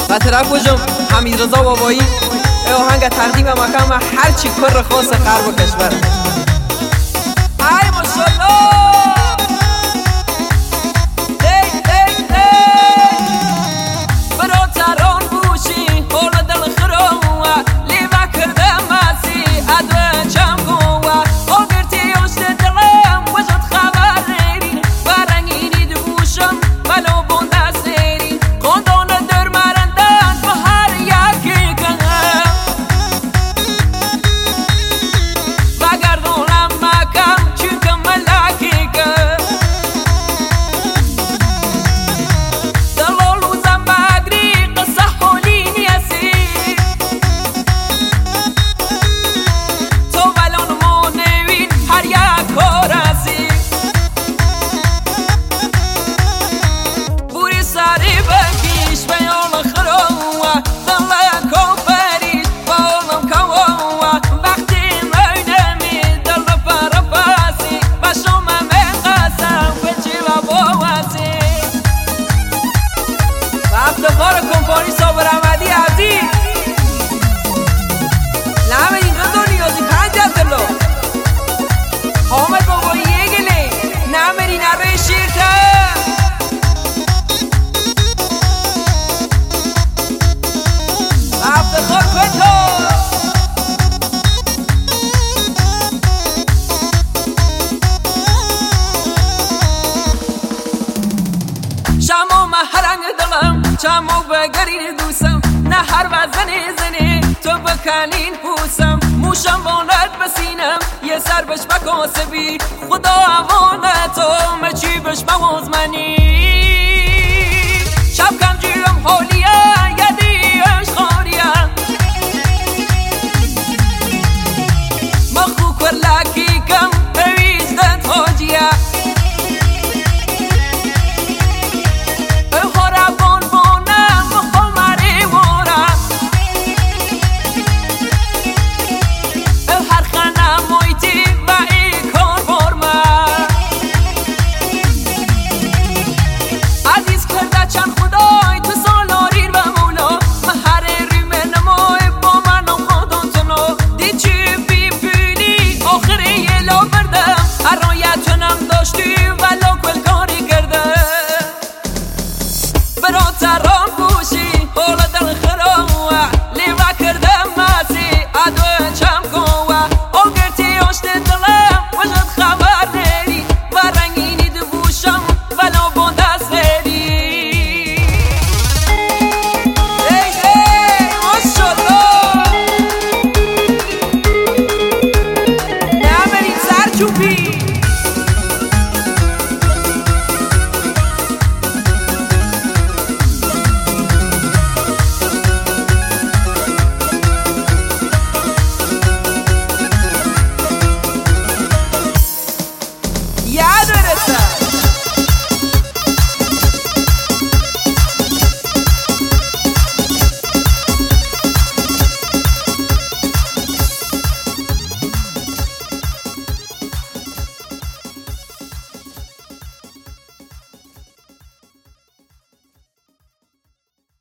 و طرف بجم حمید رضا بابایی آهنگ تقدیم مکان هر چی کر خاص غرب کشور. ای ماشاءالله افتخار کمپانی صابر احمدی عزیز نام اینجا دو نیازی 5 دلار حامد بابایی گلی نامری نره شیرته افتخار کتو شما محرنگ دلم چمو بگرین دوستم نه هر وزن زنی تو بکنین پوسم موشم بالت بسینم یه سر بش بکاسبی خدا امانتو مچی بش موزمنی شب کم جیم حالیه یدیش خاریه مخو کرلکی کم بویزدت حاجیه برات